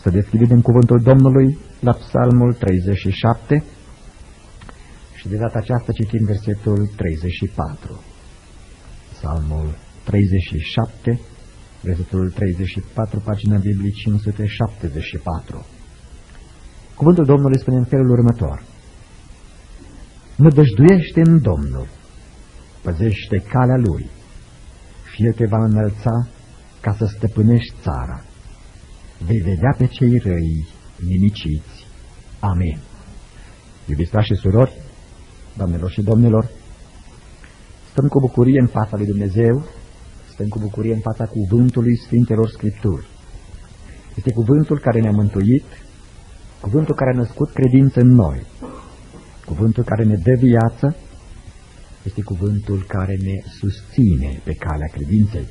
Să deschidem cuvântul Domnului la Psalmul 37 și de data aceasta citim versetul 34. Psalmul 37, versetul 34, pagina Bibliei 574. Cuvântul Domnului spune în felul următor: nădăjduiește în Domnul, păzește calea Lui, fie te va înălța ca să stăpânești țara. Vei vedea pe cei răi nimiciți. Amin. Iubiți frați și surori, doamnelor și domnilor, stăm cu bucurie în fața lui Dumnezeu, stăm cu bucurie în fața cuvântului Sfintelor Scripturi. Este cuvântul care ne-a mântuit, cuvântul care a născut credință în noi, cuvântul care ne dă viață, este cuvântul care ne susține pe calea credinței.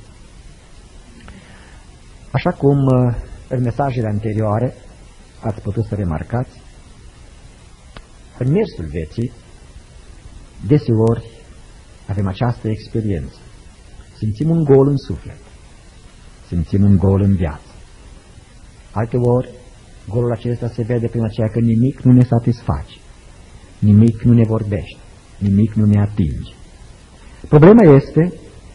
Așa cum în mesajele anterioare ați putut să remarcați, în mersul vieții, deseori avem această experiență. Simțim un gol în suflet, simțim un gol în viață. Alteori, golul acesta se vede prin aceea că nimic nu ne satisface, nimic nu ne vorbește, nimic nu ne atinge. Problema este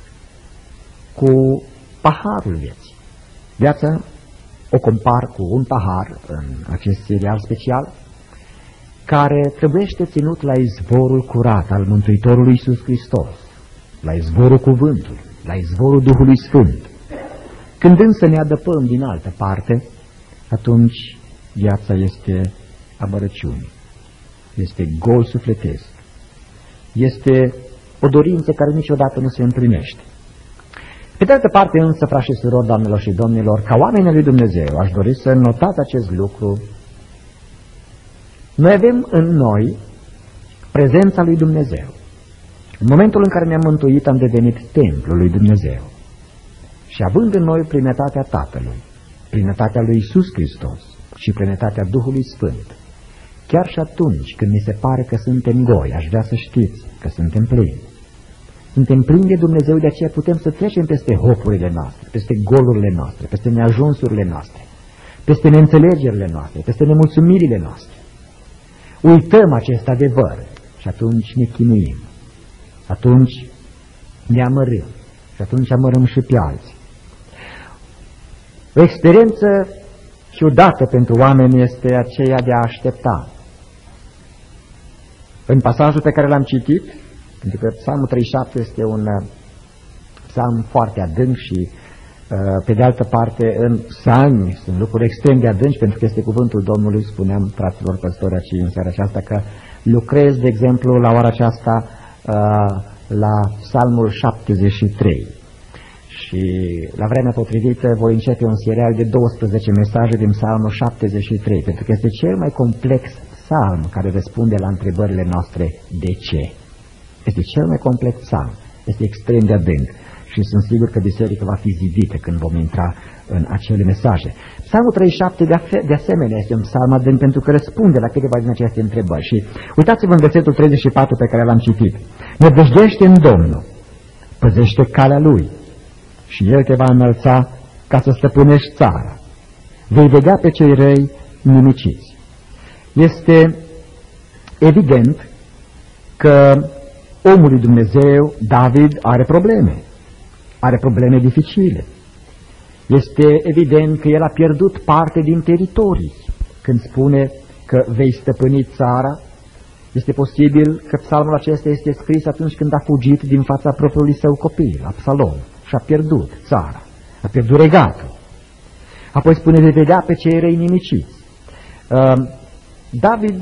cu paharul vieții. Viața o compar cu un pahar în acest serial special care trebuiește ținut la izvorul curat al Mântuitorului Iisus Hristos, la izvorul cuvântului, la izvorul Duhului Sfânt. Când însă ne adăpăm din altă parte, atunci viața este amărăciune, este gol sufletesc, este o dorință care niciodată nu se împlinește. Pe de altă parte însă, frați și surori, doamnelor și domnilor, ca oamenii lui Dumnezeu, aș dori să notați acest lucru. Noi avem în noi prezența lui Dumnezeu. În momentul în care ne-am mântuit, am devenit templul lui Dumnezeu. Și având în noi plinătatea Tatălui, plinătatea lui Iisus Hristos și plinătatea Duhului Sfânt, chiar și atunci când mi se pare că suntem goi, aș vrea să știți că suntem plini. Suntem plini de Dumnezeu, de aceea putem să trecem peste hopurile noastre, peste golurile noastre, peste neajunsurile noastre, peste neînțelegerile noastre, peste nemulțumirile noastre. Uităm acest adevăr și atunci ne chinuim, atunci ne amărâm și atunci amărâm și pe alții. O experiență ciudată pentru oameni este aceea de a aștepta. În pasajul pe care l-am citit, pentru că Psalmul 37 este un psalm foarte adânc și, pe de altă parte, în psalmi sunt lucruri extrem de adânci, pentru că este cuvântul Domnului. Spuneam fraților păstori aici în seara aceasta că lucrez, de exemplu, la ora aceasta la Psalmul 73. Și la vremea potrivită voi începe un serial de 12 mesaje din Psalmul 73, pentru că este cel mai complex psalm care răspunde la întrebările noastre de ce. Este cel mai complex psalm, este extrem de adânc și sunt sigur că biserica va fi zidită când vom intra în acele mesaje. Psalmul 37 de asemenea este un psalm adânc pentru că răspunde la câteva din aceste întrebări. Și uitați-vă în versetul 34 pe care l-am citit. Nădăjduiește în Domnul, păzește calea Lui și El te va înălța ca să stăpânești țara. Vei vedea pe cei răi nimiciți. Este evident că omul lui Dumnezeu, David, are probleme dificile. Este evident că el a pierdut parte din teritorii. Când spune că vei stăpâni țara, este posibil că psalmul acesta este scris atunci când a fugit din fața propriului său copil, Absalom, și a pierdut țara, a pierdut regatul. Apoi spune, vei vedea pe cei răi nimiciți. David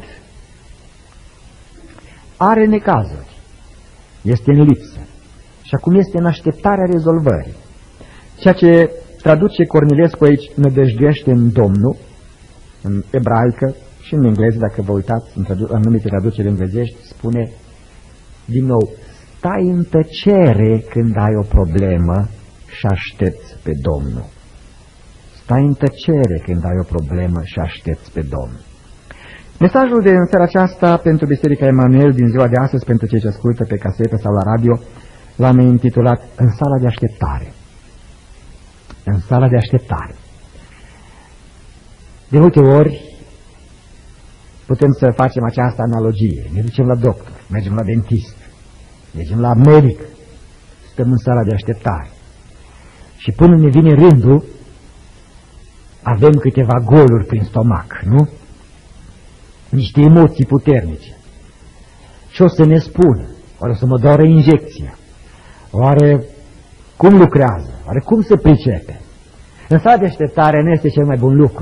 are necazuri, este în lipsă și acum este în așteptarea rezolvării. Ceea ce traduce Cornilescu aici, nădăjduiește în Domnul, în ebraică și în engleză, dacă vă uitați în anumite traduceri englezești, spune din nou, stai în tăcere când ai o problemă și aștepți pe Domnul. Stai în tăcere când ai o problemă și aștepți pe Domnul. Mesajul de în seara aceasta pentru Biserica Emanuel din ziua de astăzi, pentru cei ce ascultă pe casetă sau la radio, l-am intitulat În sala de așteptare. În sala de așteptare. De multe ori putem să facem această analogie. Ne ducem la doctor, mergem la dentist, mergem la medic, stăm în sala de așteptare. Și până ne vine rândul, avem câteva goluri prin stomac, nu? Niște emoții puternice. Și o să ne spună, oare o să mă doară injecția? Oare cum lucrează? Oare cum se pricepe? În sala de așteptare nu este cel mai bun lucru.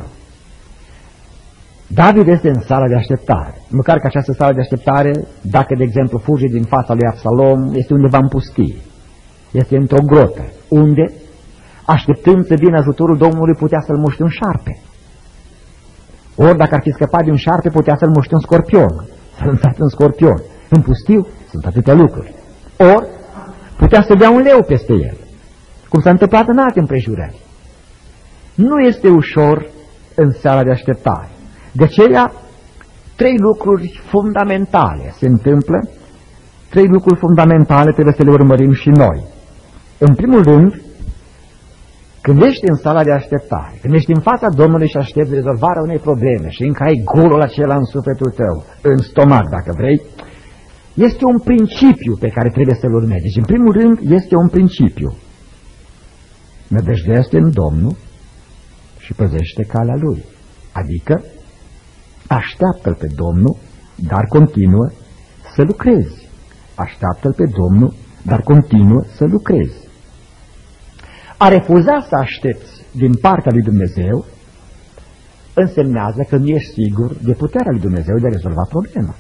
David este în sala de așteptare. Măcar că această sală de așteptare, dacă de exemplu fuge din fața lui Absalom, este undeva în pustie. Este într-o grotă, unde, așteptând să vină ajutorul Domnului, putea să-l muște un șarpe. Ori dacă ar fi scăpat de un șarpe, putea să-l muște un scorpion. S-a lăsat în scorpion. În pustiu sunt atâtea lucruri. Ori putea să dea un leu peste el, cum s-a întâmplat în alte împrejurări. Nu este ușor în sala de așteptare. De aceea, 3 lucruri fundamentale se întâmplă, 3 lucruri fundamentale trebuie să le urmărim și noi. În primul rând, când ești în sala de așteptare, când ești în fața Domnului și aștepți rezolvarea unei probleme și încă ai golul acela în sufletul tău, în stomac dacă vrei, este un principiu pe care trebuie să-l urmezi. Deci, în primul rând, este un principiu. Nădăjduiește în Domnul și păzește calea Lui. Adică, așteaptă-L pe Domnul, dar continuă să lucrezi. Așteaptă-L pe Domnul, dar continuă să lucrezi. A refuza să aștepți din partea lui Dumnezeu însemnează că nu ești sigur de puterea lui Dumnezeu de a rezolva problema.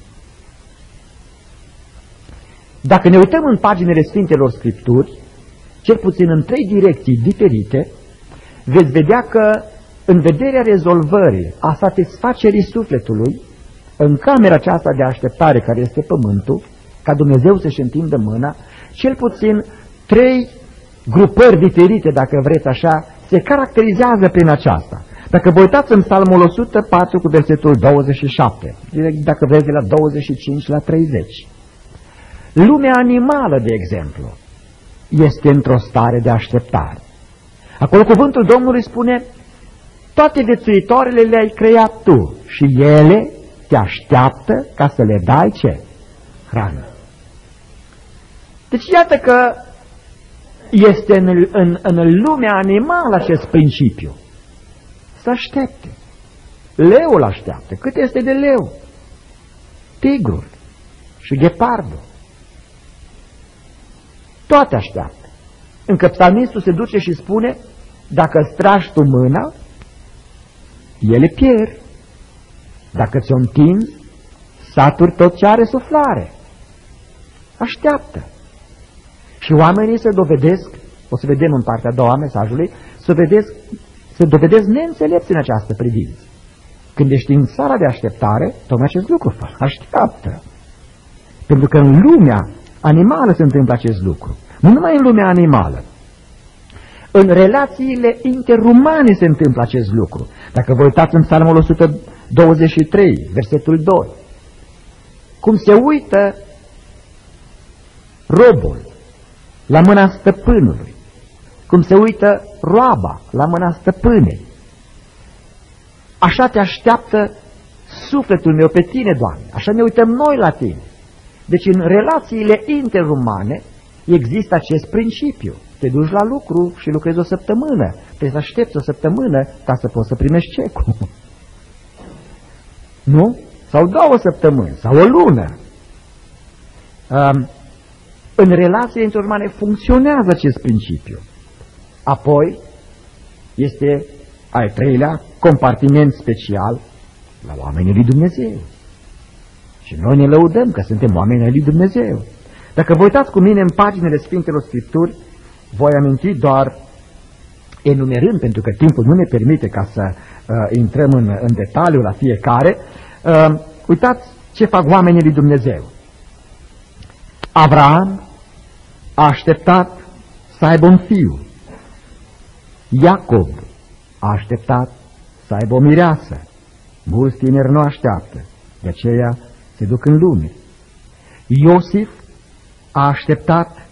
Dacă ne uităm în paginile Sfintelor Scripturi, cel puțin în 3 direcții diferite, veți vedea că în vederea rezolvării, a satisfacerii sufletului, în camera aceasta de așteptare care este pământul, ca Dumnezeu să-și întindă mâna, cel puțin 3 grupări diferite, dacă vreți așa, se caracterizează prin aceasta. Dacă vă uitați în Psalmul 104 cu versetul 27, dacă vreți de la 25 la 30, lumea animală, de exemplu, este într-o stare de așteptare. Acolo cuvântul Domnului spune: toate viețuitoarele le-ai creat tu și ele te așteaptă ca să le dai ce? Hrană. Deci iată că este în lumea animală acest principiu. Să aștepte. Leul așteaptă. Cât este de leu? Tigrul și ghepardul. Toate așteaptă. Încă psalmistul se duce și spune: dacă stragi tu mâna, ele pierd. Dacă ți-o întinzi, saturi tot ce are suflare. Așteaptă. Și oamenii se dovedesc, o să vedem în partea a doua a mesajului, se dovedesc neînțelepți în această privință. Când ești în sala de așteptare, tocmai acest lucru așteaptă. Pentru că în lumea animală se întâmplă acest lucru. Nu numai în lumea animală. În relațiile interumane se întâmplă acest lucru. Dacă vă uitați în Psalmul 123, versetul 2, cum se uită robul la mâna stăpânului, cum se uită roaba la mâna stăpânei. Așa te așteaptă sufletul meu pe tine, Doamne, așa ne uităm noi la tine. Deci în relațiile interumane există acest principiu. Te duci la lucru și lucrezi o săptămână, trebuie să aștepți o săptămână ca să poți să primești cecul. Nu? Sau 2 săptămâni, sau o lună. În relațiile interumane funcționează acest principiu. Apoi este al 3-lea compartiment special la oamenii lui Dumnezeu. Și noi ne lăudăm că suntem oamenii lui Dumnezeu. Dacă vă uitați cu mine în paginile Sfintelor Scripturi, voi aminti doar enumerând, pentru că timpul nu ne permite ca să intrăm în detaliu la fiecare. Uitați ce fac oamenii lui Dumnezeu. Avraam a așteptat să aibă un fiu. Iacob a așteptat să aibă o mireasă. Mulți tineri nu așteaptă, de aceea se duc în lume. Iosif a așteptat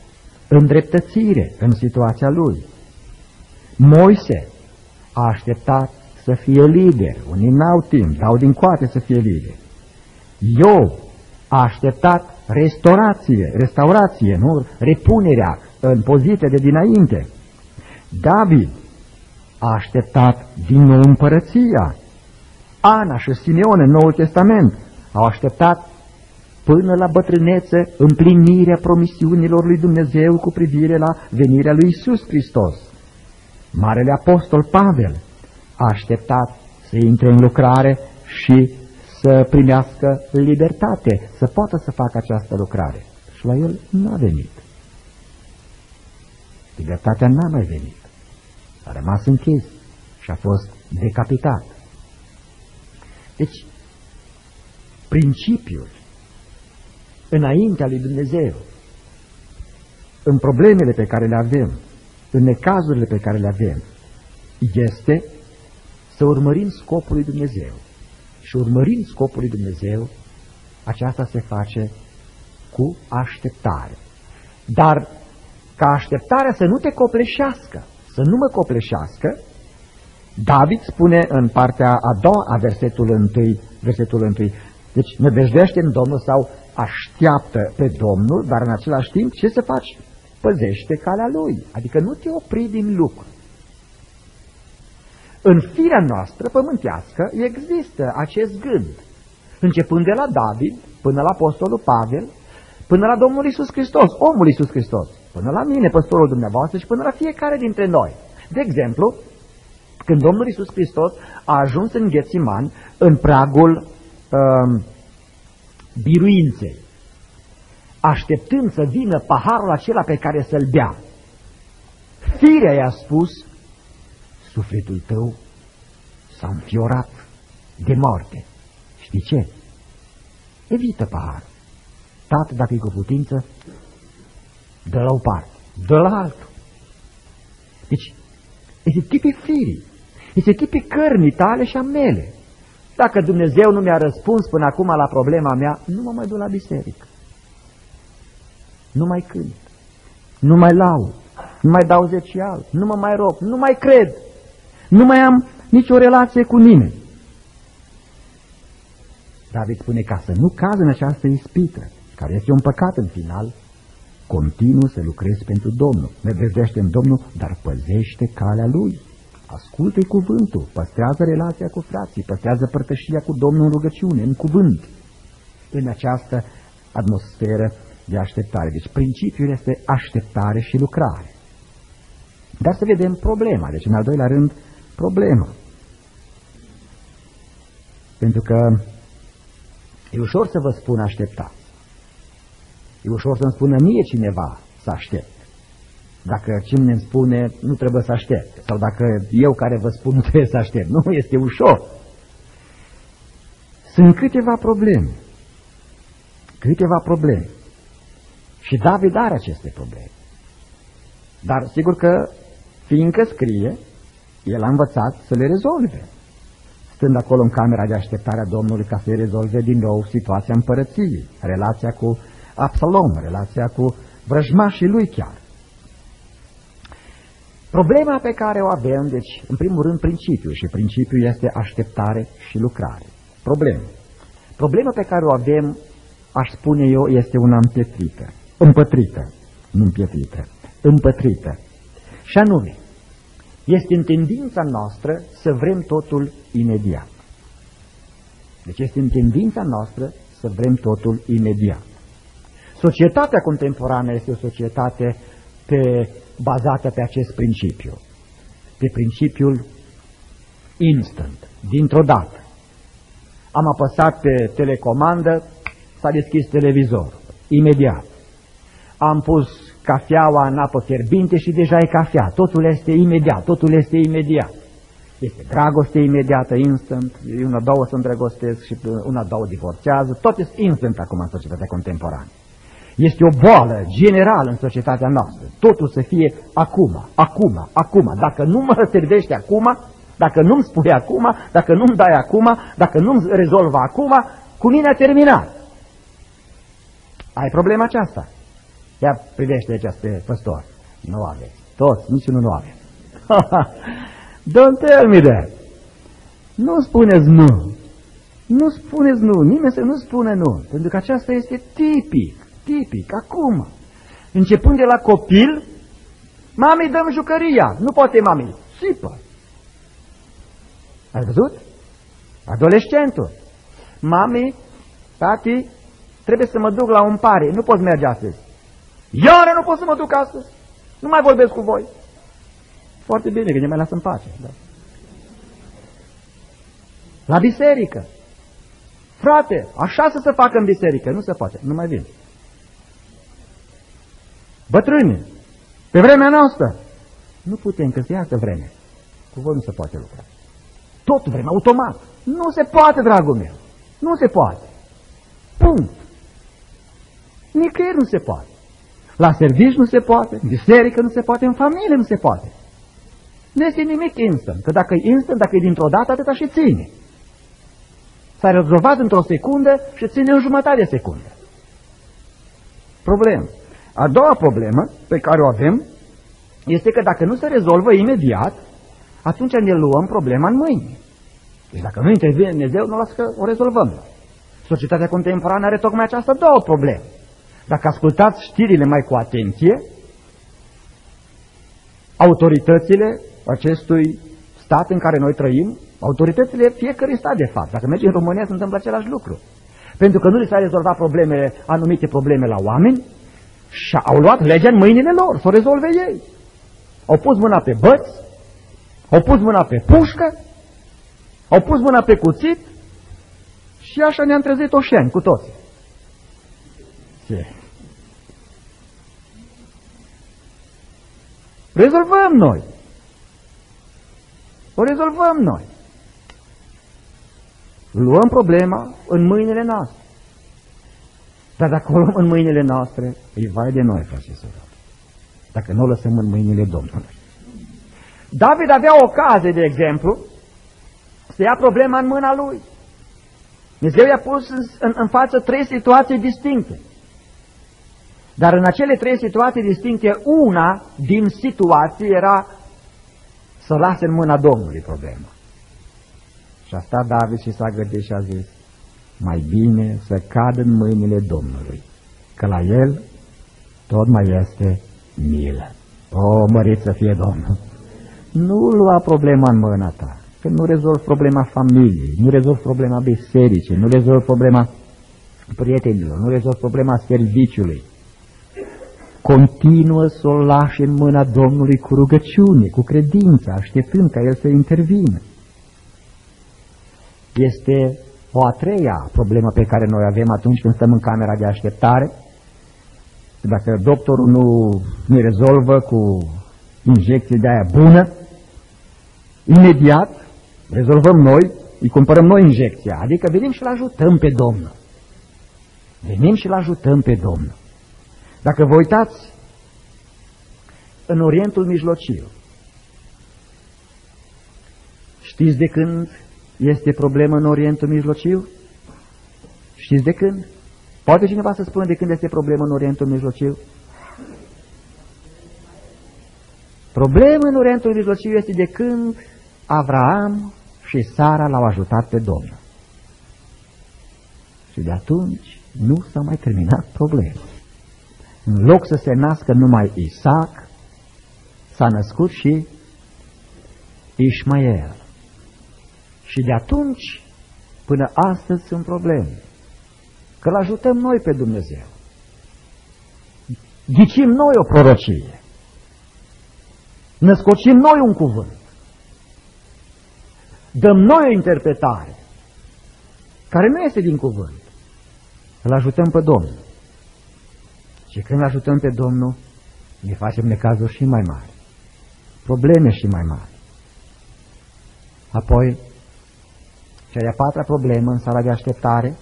îndreptățire în situația lui. Moise a așteptat să fie lider, unii n-au timp, dau din coate să fie lider. Iov a așteptat restaurație, nu? Repunerea în poziție de dinainte. David a așteptat din nou împărăția. Ana și Simeon în Noul Testament au așteptat până la bătrânețe împlinirea promisiunilor lui Dumnezeu cu privire la venirea lui Iisus Hristos. Marele Apostol Pavel a așteptat să intre în lucrare și să primească libertate, să poată să facă această lucrare. Și la el n-a venit. Libertatea n-a mai venit. A rămas închis și a fost decapitat. Deci, principiul înaintea lui Dumnezeu, în problemele pe care le avem, în necazurile pe care le avem, este să urmărim scopul lui Dumnezeu. Și urmărind scopul lui Dumnezeu, aceasta se face cu așteptare. Dar ca așteptarea să nu te copleșească, să nu mă copleșească, David spune în partea a doua a versetul 1, deci nădăjdește în Domnul sau așteaptă pe Domnul, dar în același timp ce să faci? Păzește calea Lui, adică nu te opri din lucru. În firea noastră pământească există acest gând, începând de la David, până la Apostolul Pavel, până la Domnul Iisus Hristos, omul Iisus Hristos, până la mine, păstorul dumneavoastră și până la fiecare dintre noi. De exemplu, când Domnul Iisus Hristos a ajuns în Ghețiman, în pragul biruinței, așteptând să vină paharul acela pe care să-l bea, firea i-a spus: sufletul tău s-a înfiorat de moarte. Știi ce? Evită paharul. Tată, dacă e cu putință, dă la o parte, dă la altul. Deci, este tipul firii, este tipul cărnii tale și a mele. Dacă Dumnezeu nu mi-a răspuns până acum la problema mea, nu mă mai duc la biserică. Nu mai cânt, nu mai laud, nu mai dau zecial, nu mă mai rog, nu mai cred, nu mai am nicio relație cu nimeni. David spune, ca să nu caz în această ispită, care este un păcat în final, continuu să lucrezi pentru Domnul, nădăjdește în Domnul, dar păzește calea Lui. Ascultă-i cuvântul, păstrează relația cu frații, păstrează părtășia cu Domnul în rugăciune, în cuvânt, în această atmosferă de așteptare. Deci principiul este așteptare și lucrare. Dar să vedem problema, deci în al doilea rând, problema. Pentru că e ușor să vă spun așteptați. E ușor să-mi spună mie cineva să aștept. Dacă cine îmi spune nu trebuie să aștept, sau dacă eu care vă spun nu trebuie să aștept. Nu, este ușor. Sunt câteva probleme. Câteva probleme. Și David are aceste probleme. Dar sigur că, fiindcă scrie, el a învățat să le rezolve. Stând acolo în camera de așteptare a Domnului ca să-i rezolve din nou situația împărăției, relația cu Absalom, relația cu vrăjmașii lui chiar. Problema pe care o avem, deci, în primul rând, principiul, și principiul este așteptare și lucrare. Problema pe care o avem, aș spune eu, este una împătrită. Și anume, este în tendința noastră să vrem totul imediat. Deci este în tendința noastră să vrem totul imediat. Societatea contemporană este o societate bazată pe acest principiu, pe principiul instant, dintr-o dată. Am apăsat pe telecomandă, s-a deschis televizorul, imediat. Am pus cafeaua în apă fierbinte și deja e cafea, totul este imediat, Este dragoste imediată, instant, una, două se îndrăgostesc și una, două divorțează, tot este instant acum în societatea contemporană. Este o boală generală în societatea noastră. Totul să fie acum. Dacă nu mă servește acum, dacă nu-mi spui acum, dacă nu-mi dai acum, dacă nu-mi rezolvă acum, cu mine a terminat. Ai problema aceasta? Ia privește aici pe păstor. Nu aveți. Toți, niciunul nu aveți. Don't tell me that. Nu spuneți nu. Nu spuneți nu. Nimeni să nu spune nu. Pentru că aceasta este tipic, acum. Începând de la copil, mamei dăm jucăria. Nu poate mamei. Sipă. Ai văzut? Adolescentul. Mami, tati, trebuie să mă duc la un pare. Nu pot merge astăzi. Iară nu pot să mă duc astăzi. Nu mai vorbesc cu voi. Foarte bine, că ne mai lasă în pace. Da. La biserică. Frate, așa să se facă în biserică. Nu se poate, nu mai vin. Bătrâni, pe vremea noastră. Nu putem, că se iasă vreme. Cu voi nu se poate lucra. Tot vremea, automat. Nu se poate, dragul meu. Nu se poate. Punct. Nicăieri nu se poate. La serviciu nu se poate, în biserică nu se poate, în familie nu se poate. Nu este nimic instant. Că dacă e instant, dacă e dintr-o dată, atâta și ține. S-a rezolvat într-o secundă și ține în jumătate de secundă. Problemă. A doua problemă pe care o avem este că dacă nu se rezolvă imediat, atunci ne luăm problema în mâini. Deci dacă nu intervine Dumnezeu, nu lasă că o rezolvăm. Societatea contemporană are tocmai această două probleme. Dacă ascultați știrile mai cu atenție, autoritățile acestui stat în care noi trăim, autoritățile fiecărui stat de fapt, dacă mergi în România se întâmplă același lucru. Pentru că nu li s-a rezolvat problemele, anumite probleme la oameni și au luat legea în mâinile lor, să o rezolve ei. Au pus mâna pe băți, au pus mâna pe pușcă, au pus mâna pe cuțit și așa ne-am trezit oșeni cu toți. Ce? Rezolvăm noi. O rezolvăm noi. Luăm problema în mâinile noastre. Dar dacă o luăm în mâinile noastre, îi vai de noi, frate și surori. Dacă nu o lăsăm în mâinile Domnului. David avea ocazie, de exemplu, să ia problema în mâna lui. Dumnezeu i-a pus în față 3 situații distincte. Dar în acele 3 situații distincte, una din situații era să lase în mâna Domnului problema. Și a stat David și s-a gândit și a zis, mai bine să cad în mâinile Domnului, că la el tot mai este milă. O, mărit să fie Domnul! Nu lua problema în mâna ta, că nu rezolvi problema familiei, nu rezolvi problema bisericii, nu rezolvi problema prietenilor, nu rezolvi problema serviciului. Continuă să o lași în mâna Domnului cu rugăciune, cu credință, așteptând ca El să intervină. Este o a treia problemă pe care noi avem atunci când stăm în camera de așteptare. Dacă doctorul nu rezolvă cu injecție de aia bună, imediat rezolvăm noi, îi cumpărăm noi injecția, adică venim și-l ajutăm pe Domnul. Venim și-l ajutăm pe Domnul. Dacă vă uitați în Orientul Mijlociu, știți de când este problemă în Orientul Mijlociu? Știți de când? Poate cineva să spună de când este problemă în Orientul Mijlociu? Problema în Orientul Mijlociu este de când Avraam și Sara l-au ajutat pe Domnul. Și de atunci nu s-a mai terminat problema. În loc să se nască numai Isaac, s-a născut și Ismael. Și de atunci până astăzi sunt probleme. Că îl ajutăm noi pe Dumnezeu. Ghicim noi o prorocie. Născocim noi un cuvânt. Dăm noi o interpretare care nu este din cuvânt. Îl ajutăm pe Domnul. Și când îl ajutăm pe Domnul, ne facem necazuri și mai mari. Probleme și mai mari. Apoi, cea de-a patra problemă în sala de așteptare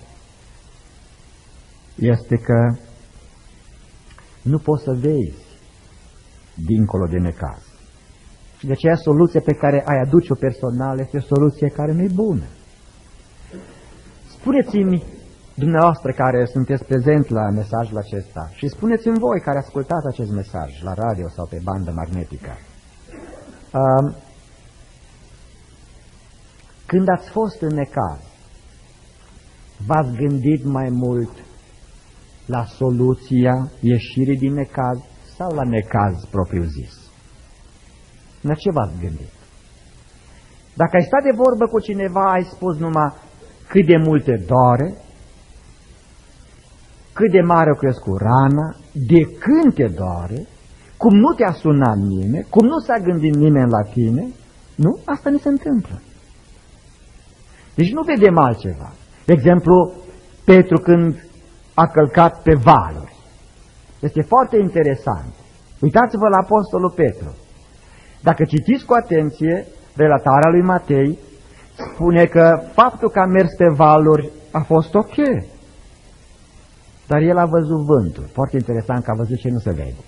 este că nu poți să vezi dincolo de necaz. Și de aceea soluția pe care ai aduce-o personal este o soluție care nu e bună. Spuneți-mi, dumneavoastră care sunteți prezenți la mesajul acesta, și spuneți-mi voi care ascultați acest mesaj la radio sau pe bandă magnetică, când ați fost în necaz, v-ați gândit mai mult la soluția ieșirii din necaz sau la necaz propriu-zis? La ce v-ați gândit? Dacă ai stat de vorbă cu cineva, ai spus numai cât de mult te doare, cât de mare a crescut rana, de când te doare, cum nu te-a sunat nimeni, cum nu s-a gândit nimeni la tine, nu? Asta ne se întâmplă. Deci nu vedem altceva. De exemplu, Petru când a călcat pe valuri. Este foarte interesant. Uitați-vă la apostolul Petru. Dacă citiți cu atenție relatarea lui Matei, spune că faptul că a mers pe valuri a fost ok. Dar el a văzut vântul. Foarte interesant că a văzut ce nu se vede.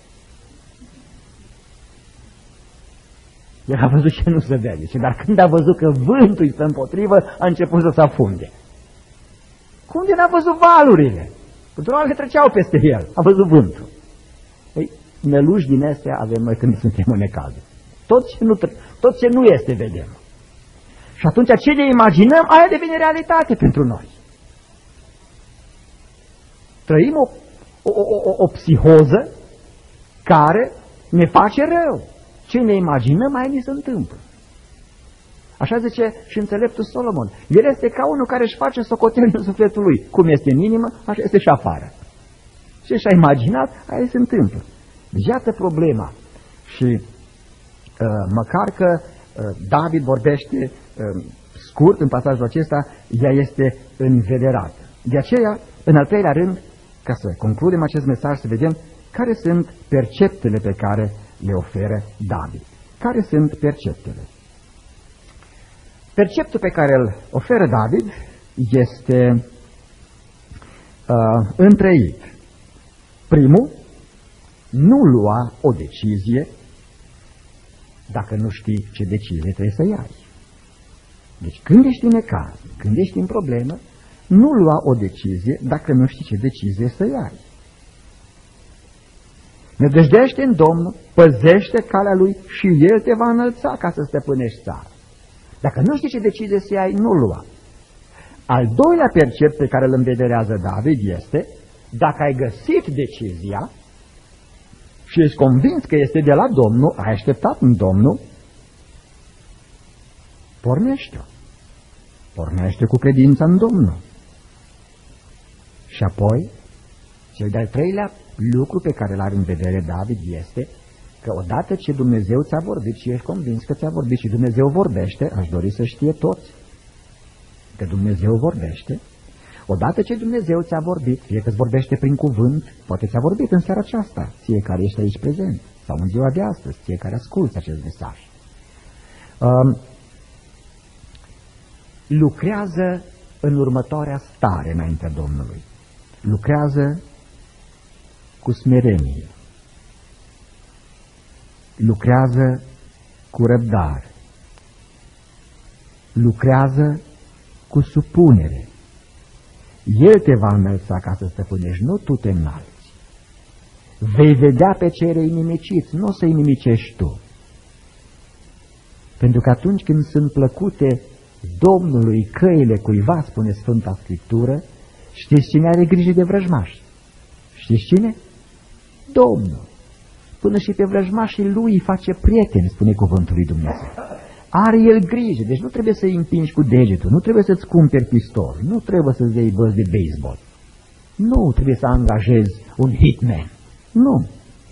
El a văzut ce nu se vede. Dar când a văzut că vântul îi stă împotrivă, a început să se afunde. Cum de n-a văzut valurile? Pentru că treceau peste el. A văzut vântul. Păi, meluși din astea avem noi când suntem în necaz. Tot ce nu este, vedem. Și atunci ce ne imaginăm, aia devine realitate pentru noi. Trăim o psihoză care ne face rău. Ce ne imaginăm, aia ni se întâmplă. Așa zice și înțeleptul Solomon. El este ca unul care își face socotel în sufletul lui. Cum este în inimă, așa este și afară. Ce și-a imaginat, aia se întâmplă. Deci iată problema. Și măcar că David vorbește scurt în pasajul acesta, ea este învederată. De aceea, în al treilea rând, ca să concludem acest mesaj, să vedem care sunt perceptele pe care le oferă David. Care sunt perceptele? Perceptul pe care îl oferă David este întreit. Primul, nu lua o decizie dacă nu știi ce decizie trebuie să iei. Deci când ești în necaz, când ești în problemă, nu lua o decizie dacă nu știi ce decizie să iei. Nădăjdește în Domnul, păzește calea Lui și El te va înălța ca să stăpânești țara. Dacă nu știi ce decizie să iei, nu lua. Al doilea percept pe care îl învederează David este, dacă ai găsit decizia și ești convins că este de la Domnul, ai așteptat în Domnul, pornește-o. Pornește cu credința în Domnul. Și apoi, cel de-al treilea lucru pe care l-are în vedere David este că odată ce Dumnezeu ți-a vorbit și ești convins că ți-a vorbit și Dumnezeu vorbește, aș dori să știe toți că Dumnezeu vorbește, odată ce Dumnezeu ți-a vorbit, fie că îți vorbește prin cuvânt, poate ți-a vorbit în seara aceasta, fiecare ești aici prezent, sau în ziua de astăzi, fiecare ascultă acest mesaj. Lucrează în următoarea stare înaintea Domnului. Lucrează cu smerenie. Lucrează cu răbdare. Lucrează cu supunere. El te va înălța ca să stăpânești, nu tu te înalți. Vei vedea pe cei răi nimiciți, nu o să-i nimicești tu. Pentru că atunci când sunt plăcute Domnului căile cuiva, spune Sfânta Scriptură, știți cine are grijă de vrăjmași? Știți cine? Domnul. Până și pe vrăjmașii lui îi face prieteni, spune cuvântul lui Dumnezeu. Are el grijă, deci nu trebuie să-i împingi cu degetul, nu trebuie să-ți cumperi pistol, nu trebuie să-ți iei băți de baseball, nu trebuie să angajezi un hitman, nu.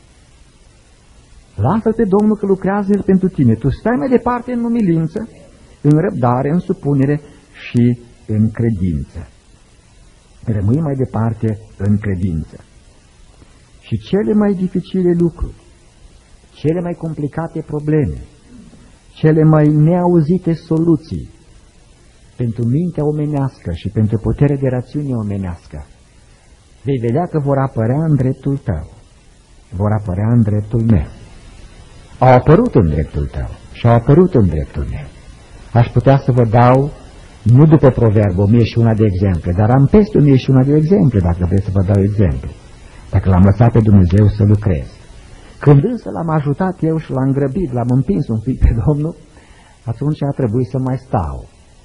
Lasă-l pe Domnul că lucrează el pentru tine, tu stai mai departe în umilință, în răbdare, în supunere și în credință. Rămâi mai departe în credință. Și cele mai dificile lucruri, cele mai complicate probleme, cele mai neauzite soluții pentru mintea omenească și pentru puterea de rațiune omenească, vei vedea că vor apărea în dreptul tău, vor apărea în dreptul meu. Au apărut în dreptul tău și au apărut în dreptul meu. Aș putea să vă dau, nu după proverb, 1001 de exemple, dar am peste 1001 de exemple, dacă vreți să vă dau exemple, dacă l-am lăsat pe Dumnezeu să lucrez. Când însă l-am ajutat eu și l-am grăbit, l-am împins un pic pe Domnul, atunci a trebuit să mai stau.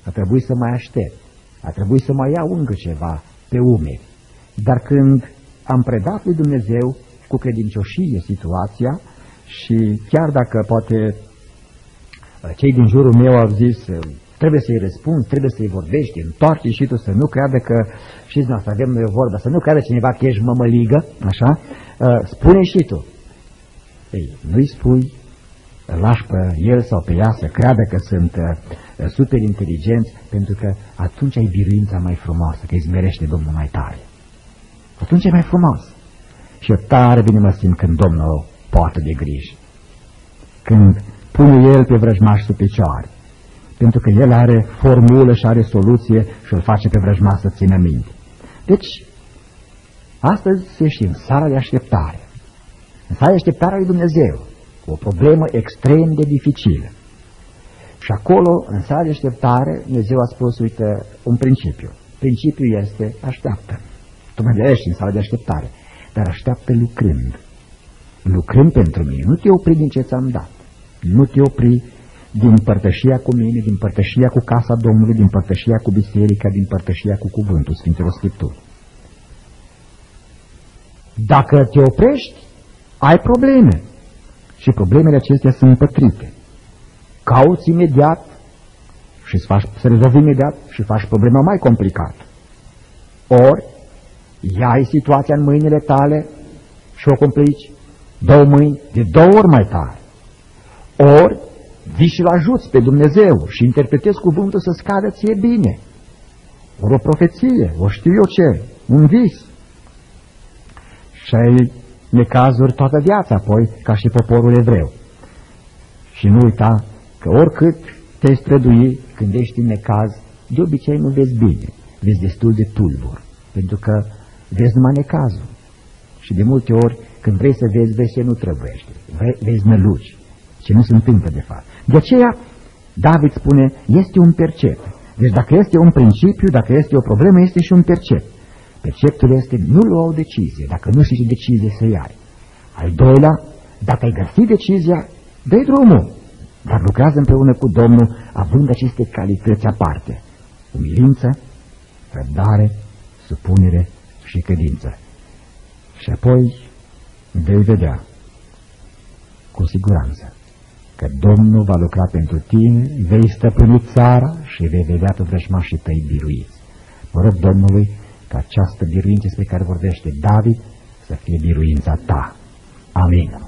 a trebuit să mai aștept, a trebuit să mai iau încă ceva pe umeri. Dar când am predat lui Dumnezeu cu credincioșie situația și chiar dacă poate cei din jurul meu au zis trebuie să-i răspunzi, trebuie să-i vorbești, întoarce și tu să nu creadă că, știți noastră, avem noi o vorbă, să nu creadă cineva că ești mămăligă, așa, spune și tu. Ei, nu-i spui, lași pe el sau pe ea să creadă că sunt super inteligenți, pentru că atunci ai biruința mai frumoasă, că îi zmerește Domnul mai tare. Atunci e mai frumos. Și eu tare bine mă simt când Domnul poartă de grijă. Când pune El pe vrăjmaș sub picioare. Pentru că El are formulă și are soluție și îl face pe vrăjmaș să țină minte. Deci, astăzi ești în sala de așteptare. În sala de așteptare lui Dumnezeu. O problemă extrem de dificilă. Și acolo, în sala de așteptare, Dumnezeu a spus, uite, un principiu. Principiul este, așteaptă. Tu mă ești în sala de așteptare, dar așteaptă lucrând. Lucrând pentru mine. Nu te opri din ce ți-am dat. Nu te opri din părtășia cu mine, din părtășia cu casa Domnului, din părtășia cu biserica, din părtășia cu cuvântul Sfintelor Scripturi. Dacă te oprești, ai probleme. Și problemele acestea sunt împătrite. Cauți imediat și să rezolvi imediat și faci problema mai complicată. Ori, iai situația în mâinile tale și o complici două mâini de două ori mai tare. Ori, vii și-l ajuți pe Dumnezeu și interpretezi cuvântul să scadă ție bine. Ori o profeție, o știu eu ce, un vis. Și ai necazuri toată viața apoi, ca și poporul evreu. Și nu uita că oricât te-ai strădui când ești în necaz, de obicei nu vezi bine, vezi destul de tulbur, pentru că vezi numai necazul. Și de multe ori, când vrei să vezi ce nu trebuiește, vezi năluci, ce nu se întâmplă de fapt. De aceea, David spune, este un percep. Deci dacă este un principiu, dacă este o problemă, este și un percep. Perceptul este nu lua o decizie, dacă nu știi ce decizie să iei. Al doilea, dacă ai găsit decizia, dă-i drumul, dar lucrează împreună cu Domnul, având aceste calități aparte: umilință, răbdare, supunere și credință. Și apoi vei vedea cu siguranță că Domnul va lucra pentru tine, vei stăpâni țara și vei vedea pe vrăjmașii tăi biruiți. Mă rog Domnului ca această biruință despre care vorbește David să fie biruința ta. Amin.